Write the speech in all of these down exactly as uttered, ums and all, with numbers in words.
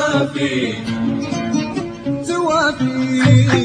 توافي توافي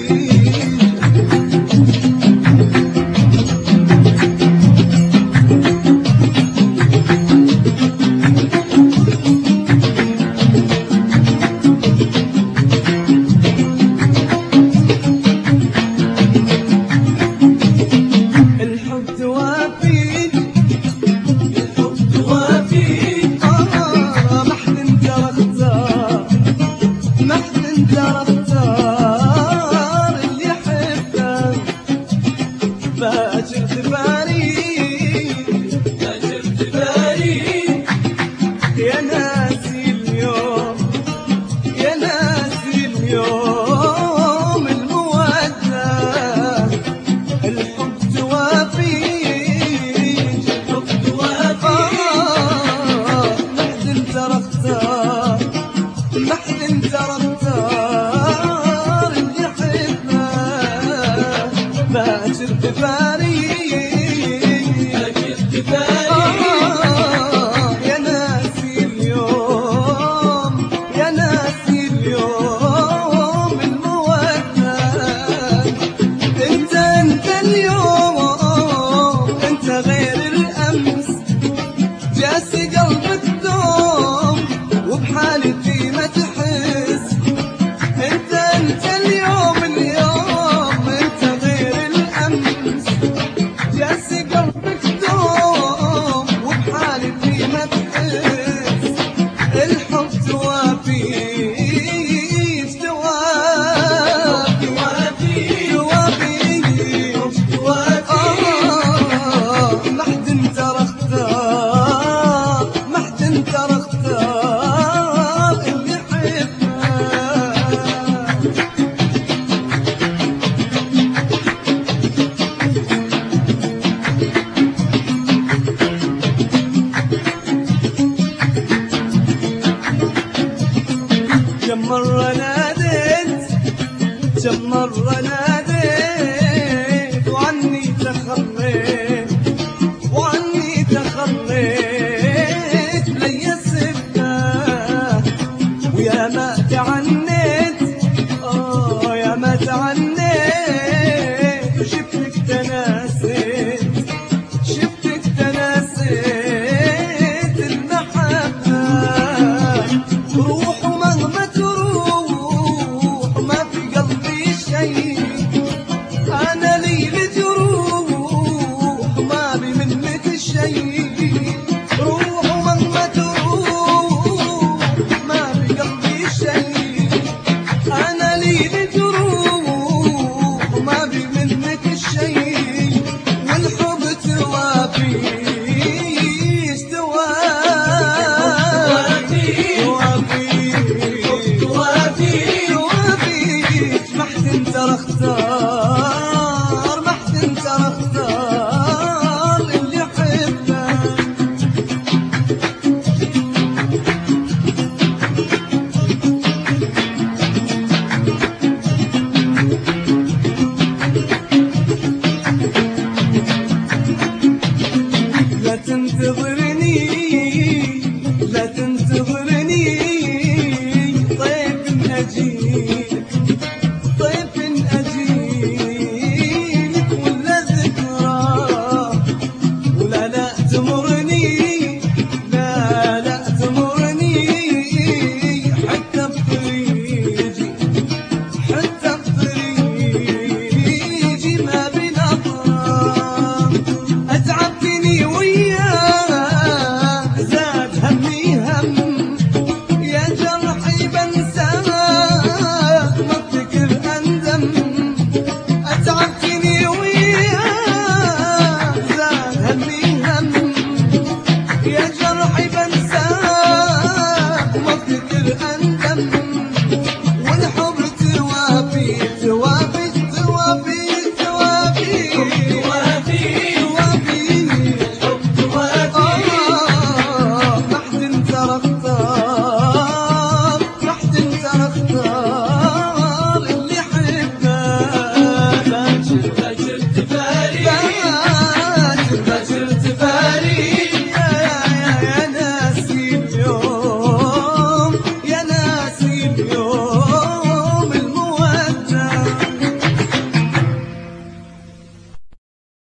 باجر تباري باجر تباري يا ناسي اليوم يا ناسي اليوم المودة الحب توافي الحب توافي محد انت رختار محد انت رختار اللي يحبه باجر تباري باجر تباري يا ناسي اليوم يا ناسي اليوم المودة انت انت اليوم انت غير الامس جاسي قلبك دوم وبحالتي ما تحس انت انت اليوم اليوم انت غير الامس جاسي قلبك دوم وبحالتي ما تحس الحب توافي توافي توافي توافي محد انت رختار محد انت رختار اللي يحبه كم مرة ناديت كم مرة ناديت وعني تخليت وعني تخليت لي سبته ويا ما تعنيت اه يا ما تعنيت وشفتك تناسيت شفتك تناسيت المحبة روح ومهما تروح ما في قلبي شيء أنا لي لجروح ما بي منك شيء روح ومهما تروح ما في قلبي شيء أنا لي لجروح ما بي منك شيء والحب توافي توافي توافي توافي محد انت رختار